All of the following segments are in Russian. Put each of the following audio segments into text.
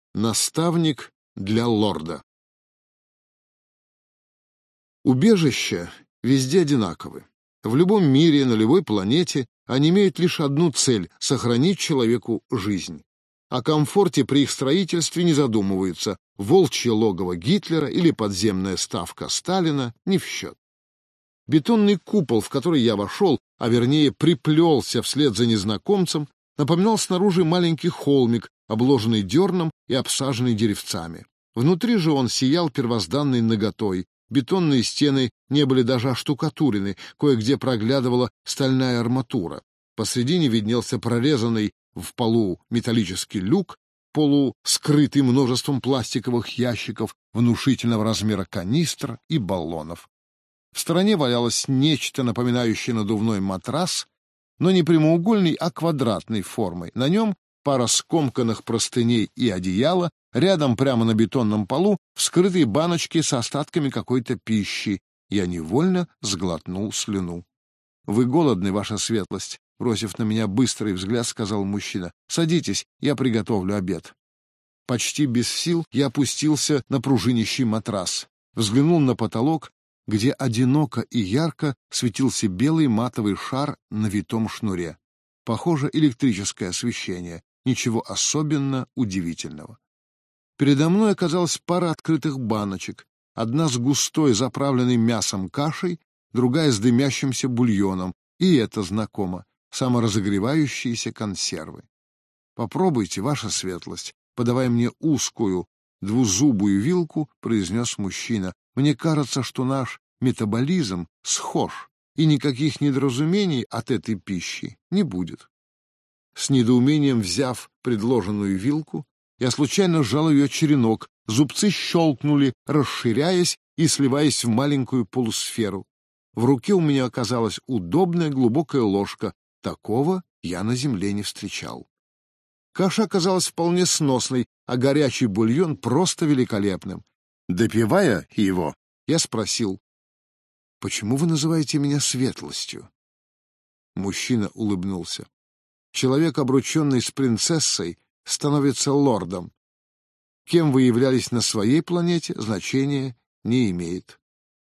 Наставник для лорда. Убежища везде одинаковы. В любом мире, на любой планете они имеют лишь одну цель — сохранить человеку жизнь. О комфорте при их строительстве не задумываются. Волчье логово Гитлера или подземная ставка Сталина не в счет. Бетонный купол, в который я вошел, а вернее приплелся вслед за незнакомцем, напоминал снаружи маленький холмик, обложенный дерном и обсаженный деревцами. Внутри же он сиял первозданной наготой. Бетонные стены не были даже оштукатурены, кое-где проглядывала стальная арматура. Посредине виднелся прорезанный в полу металлический люк, полускрытый множеством пластиковых ящиков, внушительного размера канистр и баллонов. В стороне валялось нечто, напоминающее надувной матрас, но не прямоугольной, а квадратной формой. На нем пара скомканных простыней и одеяла, рядом прямо на бетонном полу вскрытые баночки с остатками какой-то пищи. Я невольно сглотнул слюну. — Вы голодны, ваша светлость? — бросив на меня быстрый взгляд, сказал мужчина. — Садитесь, я приготовлю обед. Почти без сил я опустился на пружинищий матрас, взглянул на потолок, где одиноко и ярко светился белый матовый шар на витом шнуре. Похоже, электрическое освещение. Ничего особенно удивительного. Передо мной оказалась пара открытых баночек. Одна с густой, заправленной мясом кашей, другая с дымящимся бульоном. И это знакомо. Саморазогревающиеся консервы. «Попробуйте, ваша светлость», подавая мне узкую, двузубую вилку, произнес мужчина. «Мне кажется, что наш метаболизм схож, и никаких недоразумений от этой пищи не будет». С недоумением взяв предложенную вилку, я случайно сжал ее черенок, зубцы щелкнули, расширяясь и сливаясь в маленькую полусферу. В руке у меня оказалась удобная глубокая ложка. Такого я на земле не встречал. Каша оказалась вполне сносной, а горячий бульон просто великолепным. Допивая его, я спросил: «Почему вы называете меня светлостью?» Мужчина улыбнулся. «Человек, обрученный с принцессой, становится лордом. Кем вы являлись на своей планете, значения не имеет».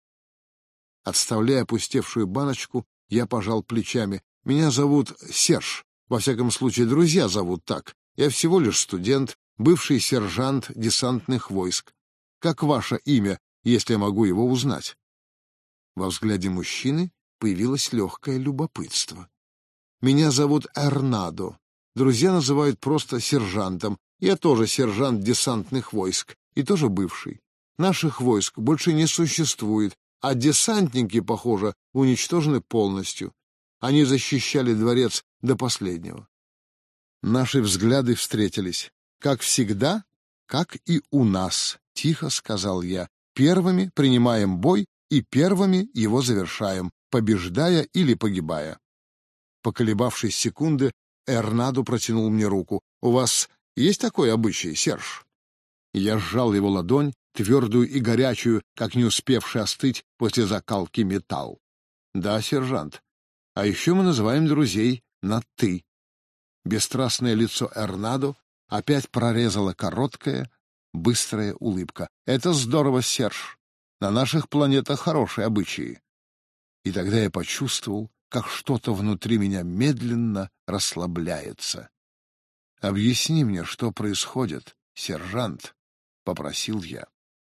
Отставляя опустевшую баночку, я пожал плечами. «Меня зовут Серж. Во всяком случае, друзья зовут так. Я всего лишь студент, бывший сержант десантных войск. Как ваше имя, если я могу его узнать?» Во взгляде мужчины появилось легкое любопытство. «Меня зовут Эрнадо. Друзья называют просто сержантом. Я тоже сержант десантных войск, и тоже бывший. Наших войск больше не существует, а десантники, похоже, уничтожены полностью. Они защищали дворец до последнего». Наши взгляды встретились. «Как всегда, как и у нас», — тихо сказал я. «Первыми принимаем бой и первыми его завершаем, побеждая или погибая». Поколебавшись секунды, Эрнадо протянул мне руку. «У вас есть такой обычай, Серж?» Я сжал его ладонь, твердую и горячую, как не успевший остыть после закалки металл. «Да, сержант. А еще мы называем друзей на «ты». Бесстрастное лицо Эрнадо опять прорезала короткая, быстрая улыбка. «Это здорово, Серж. На наших планетах хорошие обычаи». И тогда я почувствовал, как что-то внутри меня медленно расслабляется. «Объясни мне, что происходит, сержант», — попросил я.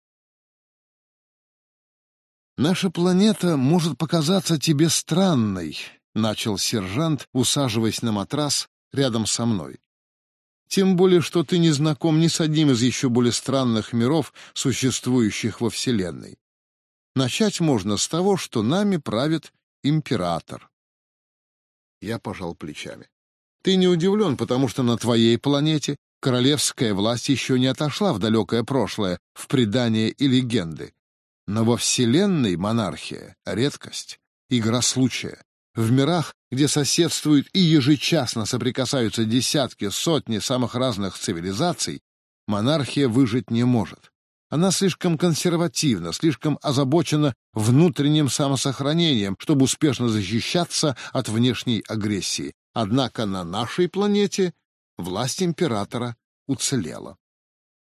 «Наша планета может показаться тебе странной», — начал сержант, усаживаясь на матрас рядом со мной. «Тем более, что ты не знаком ни с одним из еще более странных миров, существующих во Вселенной. Начать можно с того, что нами правит император». Я пожал плечами. «Ты не удивлен, потому что на твоей планете королевская власть еще не отошла в далекое прошлое, в предания и легенды. Но во Вселенной монархия — редкость, игра случая. В мирах, где соседствуют и ежечасно соприкасаются десятки, сотни самых разных цивилизаций, монархия выжить не может. Она слишком консервативна, слишком озабочена внутренним самосохранением, чтобы успешно защищаться от внешней агрессии. Однако на нашей планете власть императора уцелела.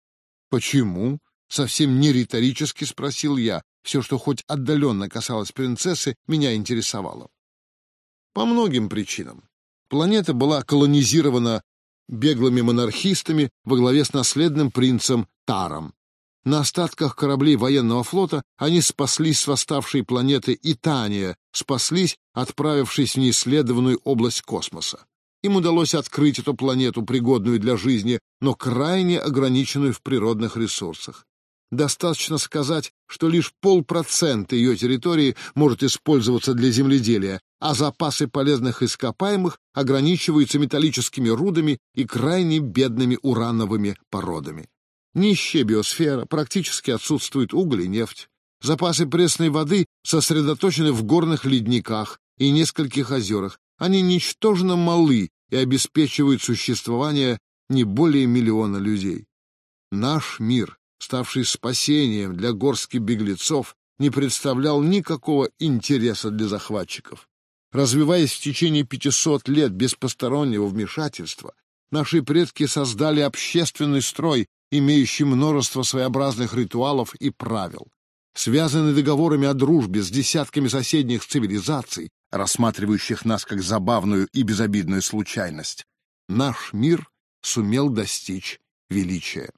Почему? Совсем не риторически спросил я. Все, что хоть отдаленно касалось принцессы, меня интересовало. По многим причинам. Планета была колонизирована беглыми монархистами во главе с наследным принцем Таром. На остатках кораблей военного флота они спаслись с восставшей планеты Итания, спаслись, отправившись в неисследованную область космоса. Им удалось открыть эту планету, пригодную для жизни, но крайне ограниченную в природных ресурсах. Достаточно сказать, что лишь 0,5% ее территории может использоваться для земледелия, а запасы полезных ископаемых ограничиваются металлическими рудами и крайне бедными урановыми породами. Нищая биосфера, практически отсутствует уголь и нефть. Запасы пресной воды сосредоточены в горных ледниках и нескольких озерах. Они ничтожно малы и обеспечивают существование не более 1 миллиона людей. Наш мир, ставший спасением для горстки беглецов, не представлял никакого интереса для захватчиков. Развиваясь в течение 500 лет без постороннего вмешательства, наши предки создали общественный строй, имеющий множество своеобразных ритуалов и правил. Связанный договорами о дружбе с десятками соседних цивилизаций, рассматривающих нас как забавную и безобидную случайность, наш мир сумел достичь величия.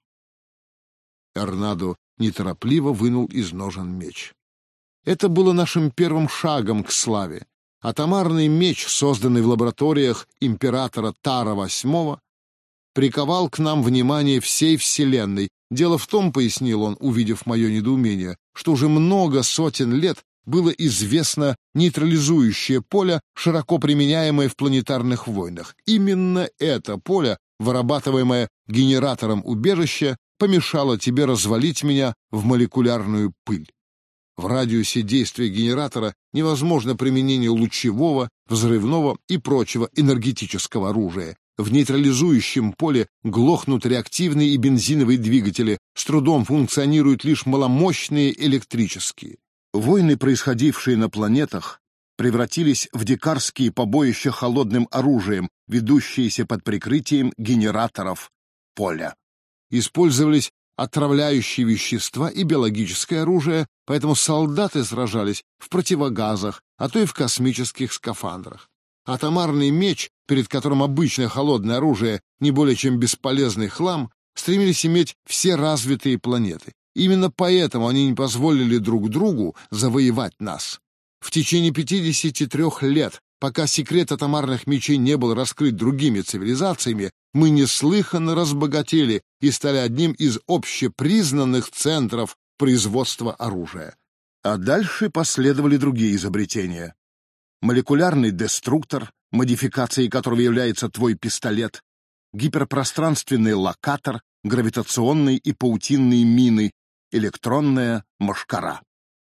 Эрнадо неторопливо вынул из ножен меч. Это было нашим первым шагом к славе. Атомарный меч, созданный в лабораториях императора Тара VIII, приковал к нам внимание всей Вселенной. Дело в том, пояснил он, увидев мое недоумение, что уже много сотен лет было известно нейтрализующее поле, широко применяемое в планетарных войнах. Именно это поле, вырабатываемое генератором убежища, помешало тебе развалить меня в молекулярную пыль. В радиусе действия генератора невозможно применение лучевого, взрывного и прочего энергетического оружия. В нейтрализующем поле глохнут реактивные и бензиновые двигатели, с трудом функционируют лишь маломощные электрические. Войны, происходившие на планетах, превратились в дикарские побоища холодным оружием, ведущиеся под прикрытием генераторов поля. Использовались отравляющие вещества и биологическое оружие, поэтому солдаты сражались в противогазах, а то и в космических скафандрах. Атомарный меч, перед которым обычное холодное оружие не более чем бесполезный хлам, стремились иметь все развитые планеты. Именно поэтому они не позволили друг другу завоевать нас. В течение 53 лет, пока секрет атомарных мечей не был раскрыт другими цивилизациями, мы неслыханно разбогатели и стали одним из общепризнанных центров производства оружия. А дальше последовали другие изобретения. Молекулярный деструктор, модификацией которого является твой пистолет, гиперпространственный локатор, гравитационные и паутинные мины, электронная мошкара.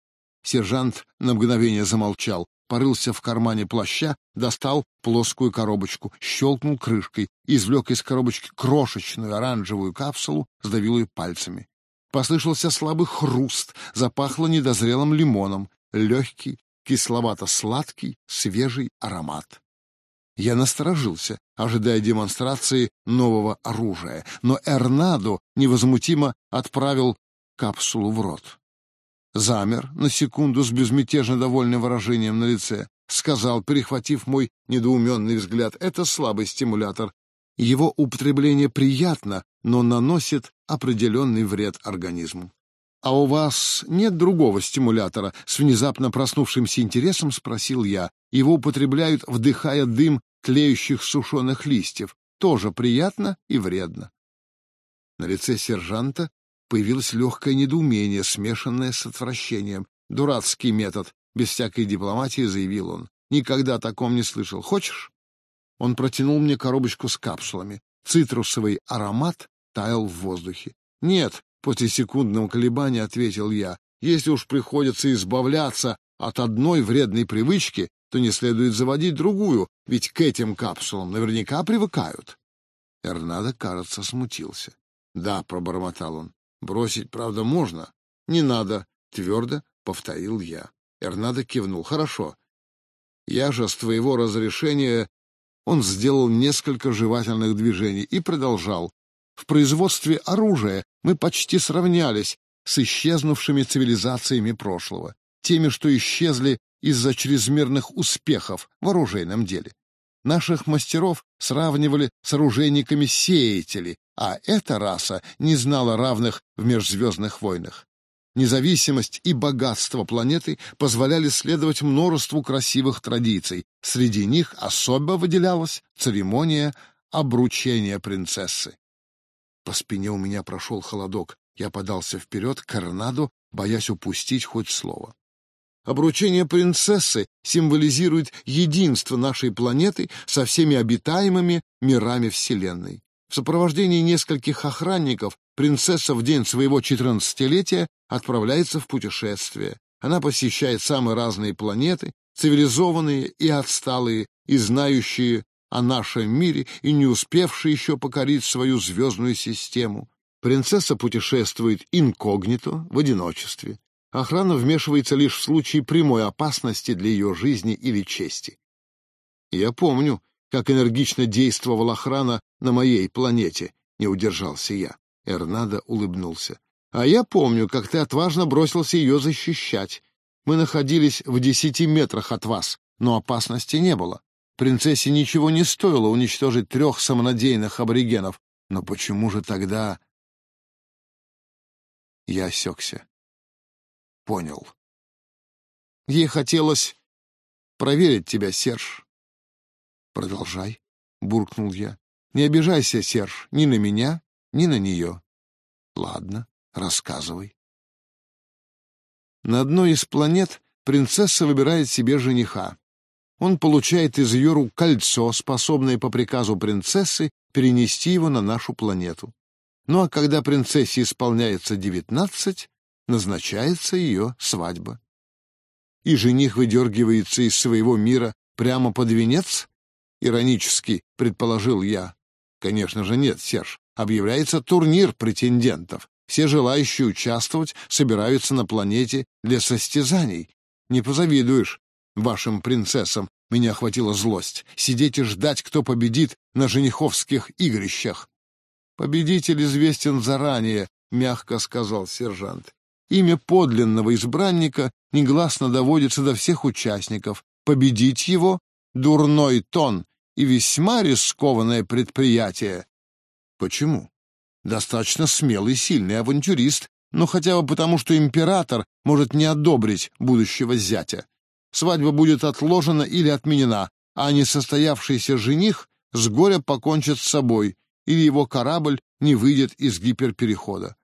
Сержант на мгновение замолчал, порылся в кармане плаща, достал плоскую коробочку, щелкнул крышкой, извлек из коробочки крошечную оранжевую капсулу, сдавил ее пальцами. Послышался слабый хруст, запахло недозрелым лимоном, легкий, кисловато-сладкий, свежий аромат. Я насторожился, ожидая демонстрации нового оружия, но Эрнадо невозмутимо отправил капсулу в рот. Замер на секунду с безмятежно довольным выражением на лице, сказал, перехватив мой недоуменный взгляд: «Это слабый стимулятор. Его употребление приятно, но наносит определенный вред организму». «А у вас нет другого стимулятора?» — с внезапно проснувшимся интересом спросил я. «Его употребляют, вдыхая дым тлеющих сушеных листьев. Тоже приятно и вредно». На лице сержанта появилось легкое недоумение, смешанное с отвращением. «Дурацкий метод», — без всякой дипломатии заявил он. «Никогда о таком не слышал. Хочешь?» Он протянул мне коробочку с капсулами. Цитрусовый аромат таял в воздухе. «Нет», — после секундного колебания ответил я. «Если уж приходится избавляться от одной вредной привычки, то не следует заводить другую, ведь к этим капсулам наверняка привыкают». Эрнадо, кажется, смутился. «Да», — пробормотал он. «Бросить, правда, можно?» «Не надо», — твердо повторил я. Эрнадо кивнул. «Хорошо. Я же с твоего разрешения...» Он сделал несколько жевательных движений и продолжал. В производстве оружия мы почти сравнялись с исчезнувшими цивилизациями прошлого, теми, что исчезли из-за чрезмерных успехов в оружейном деле. Наших мастеров сравнивали с оружейниками-сеятели, а эта раса не знала равных в межзвездных войнах. Независимость и богатство планеты позволяли следовать множеству красивых традиций. Среди них особо выделялась церемония обручения принцессы. По спине у меня прошел холодок. Я подался вперед к Эрнаду, боясь упустить хоть слово. Обручение принцессы символизирует единство нашей планеты со всеми обитаемыми мирами Вселенной. В сопровождении нескольких охранников принцесса в день своего 14-летия отправляется в путешествие. Она посещает самые разные планеты, цивилизованные и отсталые, и знающие о нашем мире, и не успевшие еще покорить свою звездную систему. Принцесса путешествует инкогнито, в одиночестве. Охрана вмешивается лишь в случае прямой опасности для ее жизни или чести. Я помню, как энергично действовала охрана на моей планете, не удержался я. Эрнадо улыбнулся. А я помню, как ты отважно бросился ее защищать. Мы находились в 10 метрах от вас, но опасности не было. Принцессе ничего не стоило уничтожить 3 самонадеянных аборигенов. Но почему же тогда... Я осекся. Понял. Ей хотелось проверить тебя, Серж. Продолжай, буркнул я. Не обижайся, Серж, ни на меня, ни на нее. Ладно, рассказывай. На одной из планет принцесса выбирает себе жениха. Он получает из ее рук кольцо, способное по приказу принцессы перенести его на нашу планету. Ну а когда принцессе исполняется 19, назначается ее свадьба. И жених выдергивается из своего мира прямо под венец? Иронически предположил я. Конечно же нет, Серж. Объявляется турнир претендентов. Все желающие участвовать собираются на планете для состязаний. Не позавидуешь вашим принцессам. Меня охватила злость. Сидеть и ждать, кто победит на жениховских игрищах. Победитель известен заранее, мягко сказал сержант. Имя подлинного избранника негласно доводится до всех участников. Победить его — дурной тон и весьма рискованное предприятие. Почему? Достаточно смелый и сильный авантюрист, но хотя бы потому, что император может не одобрить будущего зятя. Свадьба будет отложена или отменена, а несостоявшийся жених с горя покончит с собой, или его корабль не выйдет из гиперперехода.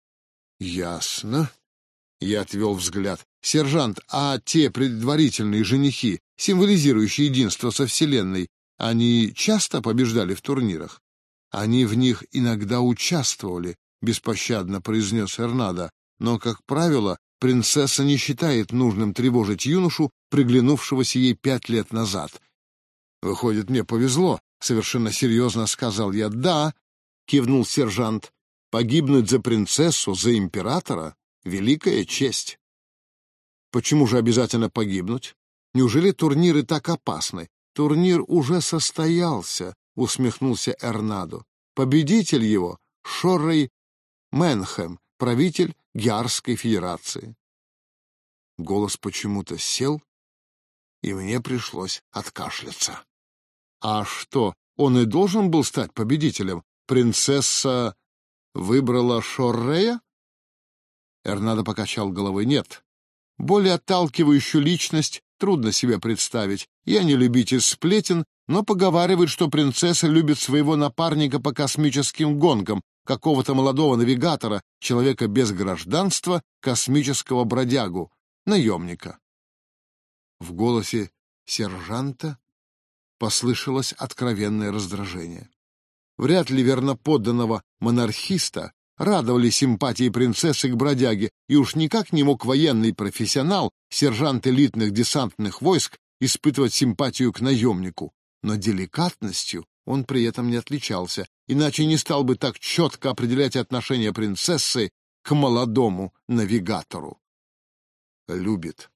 Ясно. Я отвел взгляд. Сержант, а те предварительные женихи, символизирующие единство со Вселенной, они часто побеждали в турнирах? Они в них иногда участвовали, беспощадно произнес Эрнадо, но, как правило, принцесса не считает нужным тревожить юношу, приглянувшегося ей 5 лет назад. Выходит, мне повезло, совершенно серьезно сказал я. Да, кивнул сержант. Погибнуть за принцессу, за императора — великая честь. Почему же обязательно погибнуть? Неужели турниры так опасны? Турнир уже состоялся, усмехнулся Эрнадо. Победитель его — Шоррей Менхэм, правитель Гиарской Федерации. Голос почему-то сел, и мне пришлось откашляться. А что, он и должен был стать победителем? Принцесса выбрала Шоррея? Эрнадо покачал головой. Нет. Более отталкивающую личность трудно себе представить. Я не любитель сплетен, но поговаривают, что принцесса любит своего напарника по космическим гонкам, какого-то молодого навигатора, человека без гражданства, космического бродягу, наемника. В голосе сержанта послышалось откровенное раздражение. Вряд ли верноподданного монархиста радовали симпатии принцессы к бродяге, и уж никак не мог военный профессионал, сержант элитных десантных войск, испытывать симпатию к наемнику. Но деликатностью он при этом не отличался, иначе не стал бы так четко определять отношение принцессы к молодому навигатору. Любит.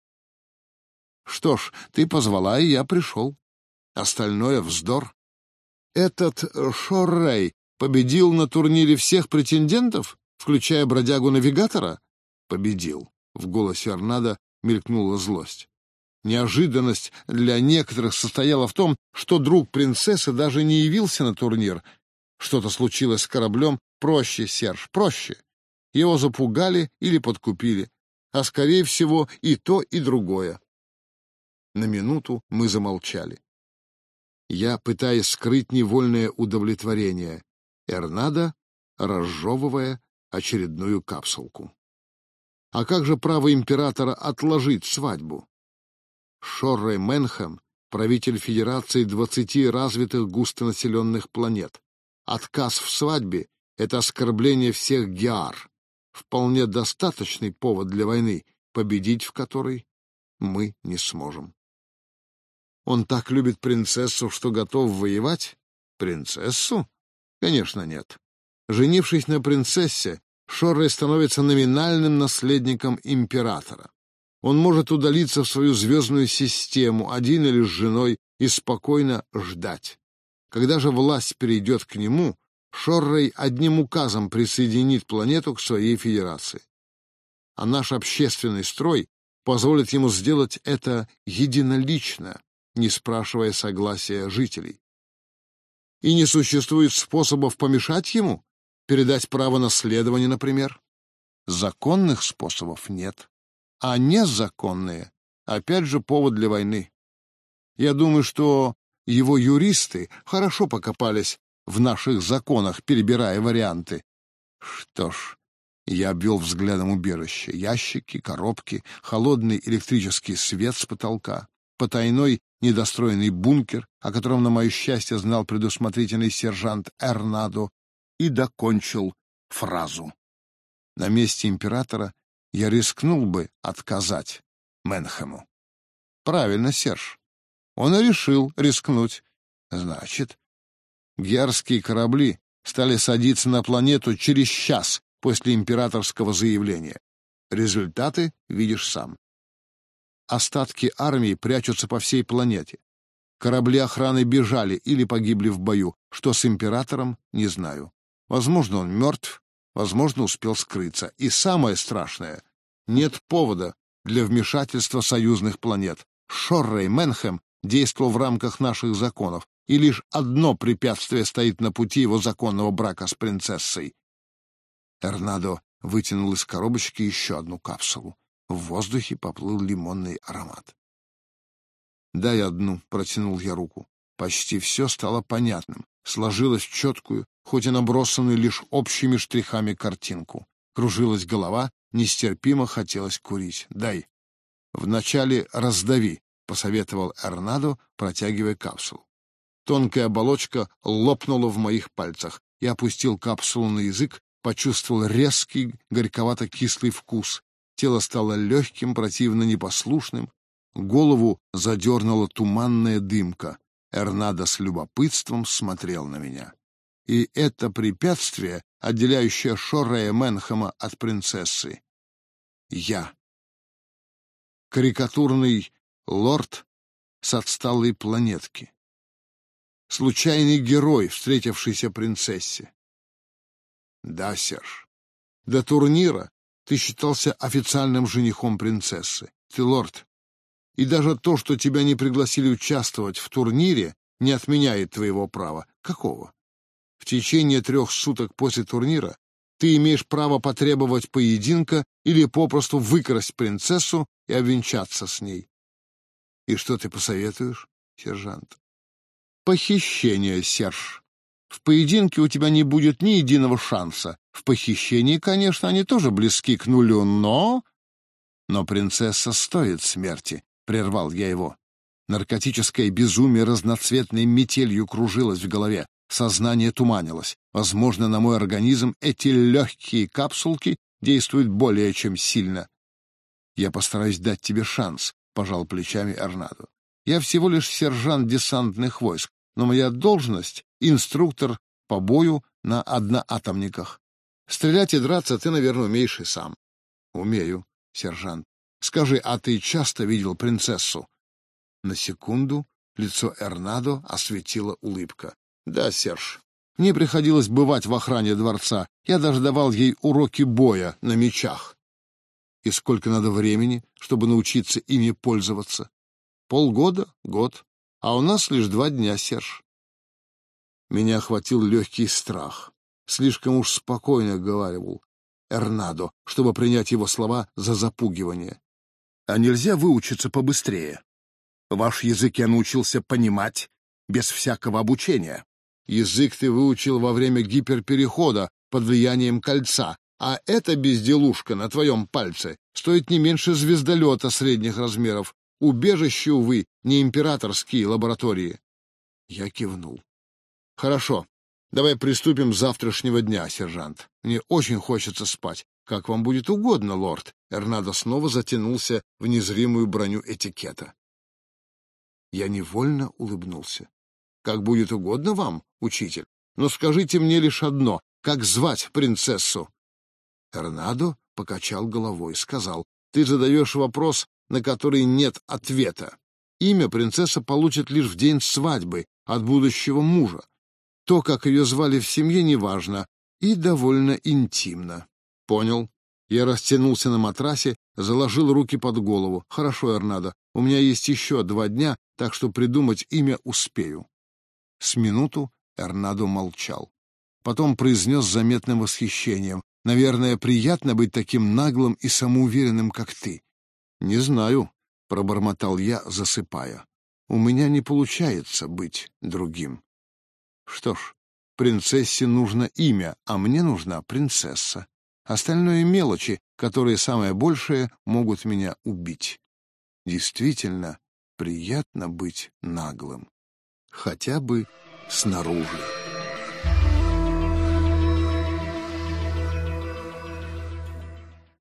Что ж, ты позвала, и я пришел. Остальное — вздор. Этот Шоррей Победил на турнире всех претендентов, включая бродягу-навигатора? Победил. В голосе Эрнадо мелькнула злость. Неожиданность для некоторых состояла в том, что друг принцессы даже не явился на турнир. Что-то случилось с кораблем. Проще, Серж, проще. Его запугали или подкупили. А, скорее всего, и то, и другое. На минуту мы замолчали. Я, пытаясь скрыть невольное удовлетворение, Эрнадо, разжевывая очередную капсулку. А как же право императора отложить свадьбу? Шорре Менхэм — правитель Федерации 20 развитых густонаселенных планет. Отказ в свадьбе — это оскорбление всех геар. Вполне достаточный повод для войны, победить в которой мы не сможем. Он так любит принцессу, что готов воевать? Принцессу? Конечно, нет. Женившись на принцессе, Шорре становится номинальным наследником императора. Он может удалиться в свою звездную систему, один или с женой, и спокойно ждать. Когда же власть перейдет к нему, Шорре одним указом присоединит планету к своей федерации. А наш общественный строй позволит ему сделать это единолично, не спрашивая согласия жителей. И не существует способов помешать ему, передать право наследования, например. Законных способов нет. А незаконные, опять же, повод для войны. Я думаю, что его юристы хорошо покопались в наших законах, перебирая варианты. Что ж, я обвел взглядом убежище. Ящики, коробки, холодный электрический свет с потолка, потайной недостроенный бункер, о котором, на мое счастье, знал предусмотрительный сержант Эрнадо, и докончил фразу. На месте императора я рискнул бы отказать Менхэму. Правильно, Серж. Он и решил рискнуть. Значит, геарские корабли стали садиться на планету через час после императорского заявления. Результаты видишь сам. Остатки армии прячутся по всей планете. Корабли охраны бежали или погибли в бою. Что с императором, не знаю. Возможно, он мертв, возможно, успел скрыться. И самое страшное — нет повода для вмешательства союзных планет. Шорре Менхэм действовал в рамках наших законов, и лишь одно препятствие стоит на пути его законного брака с принцессой. Эрнадо вытянул из коробочки еще одну капсулу. В воздухе поплыл лимонный аромат. «Дай одну», — протянул я руку. Почти все стало понятным, сложилось в четкую, хоть и набросанную лишь общими штрихами картинку. Кружилась голова, нестерпимо хотелось курить. «Дай». «Вначале раздави», — посоветовал Эрнадо, протягивая капсулу. Тонкая оболочка лопнула в моих пальцах. Я опустил капсулу на язык, почувствовал резкий, горьковато-кислый вкус. Тело стало легким, противно непослушным. Голову задернула туманная дымка. Эрнадо с любопытством смотрел на меня. И это препятствие, отделяющее Шоррея Менхэма от принцессы. Я. Карикатурный лорд с отсталой планетки. Случайный герой, встретившийся принцессе. Да, Серж. До турнира ты считался официальным женихом принцессы. Ты лорд. И даже то, что тебя не пригласили участвовать в турнире, не отменяет твоего права. Какого? В течение 3 суток после турнира ты имеешь право потребовать поединка или попросту выкрасть принцессу и обвенчаться с ней. И что ты посоветуешь, сержант? Похищение, Серж. В поединке у тебя не будет ни единого шанса. В похищении, конечно, они тоже близки к нулю, но... Но принцесса стоит смерти, прервал я его. Наркотическое безумие разноцветной метелью кружилось в голове. Сознание туманилось. Возможно, на мой организм эти легкие капсулки действуют более чем сильно. Я постараюсь дать тебе шанс, пожал плечами Эрнадо. Я всего лишь сержант десантных войск, но моя должность — инструктор по бою на одноатомниках. Стрелять и драться ты, наверное, умеешь и сам. Умею, сержант. Скажи, а ты часто видел принцессу? На секунду лицо Эрнадо осветила улыбка. Да, Серж, Мне приходилось бывать в охране дворца. Я даже давал ей уроки боя на мечах. И сколько надо времени, чтобы научиться ими пользоваться? Полгода, год. А у нас лишь 2 дня, Серж. Меня охватил легкий страх. Слишком уж спокойно говорил Эрнадо, чтобы принять его слова за запугивание. А нельзя выучиться побыстрее? Ваш язык я научился понимать без всякого обучения. Язык ты выучил во время гиперперехода под влиянием кольца, а эта безделушка на твоем пальце стоит не меньше звездолета средних размеров. Убежище, увы, не императорские лаборатории. Я кивнул. Хорошо. Давай приступим с завтрашнего дня, сержант. Мне очень хочется спать. Как вам будет угодно, лорд. Эрнадо снова затянулся в незримую броню этикета. Я невольно улыбнулся. Как будет угодно вам, учитель. Но скажите мне лишь одно. Как звать принцессу? Эрнадо покачал головой, сказал: ты задаешь вопрос, на который нет ответа. Имя принцесса получит лишь в день свадьбы от будущего мужа. То, как ее звали в семье, неважно и довольно интимно. Понял. Я растянулся на матрасе, заложил руки под голову. Хорошо, Эрнадо, у меня есть еще 2 дня, так что придумать имя успею. С минуту Эрнадо молчал. Потом произнес с заметным восхищением: наверное, приятно быть таким наглым и самоуверенным, как ты. Не знаю, пробормотал я, засыпая. У меня не получается быть другим. Что ж, принцессе нужно имя, а мне нужна принцесса. Остальное — мелочи, которые самое большее могут меня убить. Действительно, приятно быть наглым. Хотя бы снаружи.